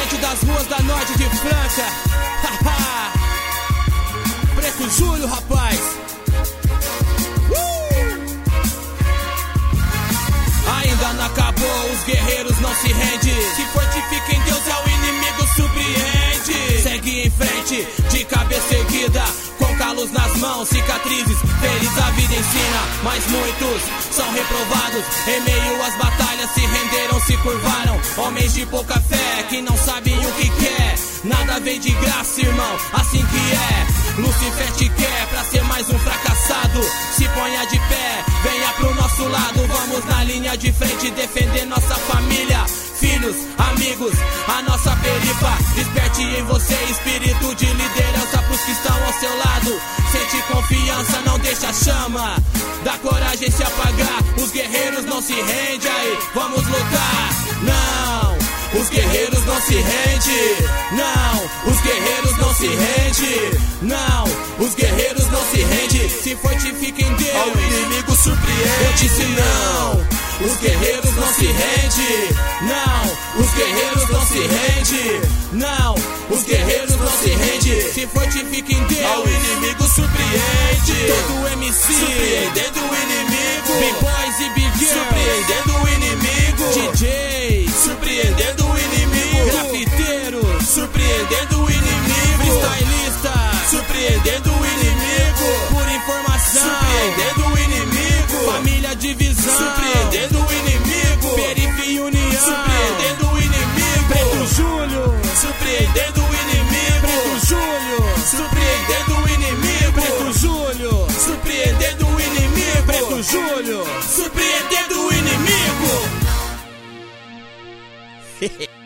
Diretamente das ruas da norte de Franca. Preto Júlio, rapaz. Ainda não acabou, os guerreiros não se rendem. Se fortifica em Deus, é o inimigo surpreende. Segue em frente, de cabeça erguida, com calos nas mãos, cicatrizes, feliz a vida ensina. Mas muitos são reprovados, em meio às batalhas se renderam, se curvaram. Homens de pouca fé, que não sabem o que quer. Nada vem de graça, irmão, assim que é. Lucifer te quer pra ser mais um fracassado. Se ponha de pé, venha pro nosso lado. Vamos na linha de frente defender nossa família, filhos, amigos, a nossa perifa. Desperte em você espírito de liderança pros que estão ao seu lado. Sente confiança, não deixa a chama da coragem se apagar. Os guerreiros não se rendem, aí vamos lutar. Não, os guerreiros não se rendem. Não, os guerreiros não se rendem. Não, os guerreiros não se rendem. Se fortifica em Deus, ao inimigo surpreende. Eu disse não, os guerreiros não se rendem. Não, os guerreiros não se rendem. Não, os guerreiros não se rendem. Se fortifica em Deus, ao inimigo surpreende. Todo MC surpreendendo o inimigo. B-boys e big girls surpreendendo o inimigo. DJ surpreendendo o inimigo. Grafiteiro surpreendendo o inimigo. Freestylista surpreendendo o inimigo. Por informação surpreendendo o inimigo. Família divisão surpreendendo o inimigo. Periferia e união surpreendendo o inimigo. Preto Júlio surpreendendo o inimigo. Preto Júlio surpreendendo o inimigo. Preto Júlio surpreendendo o inimigo. Preto Júlio surpreendendo o inimigo.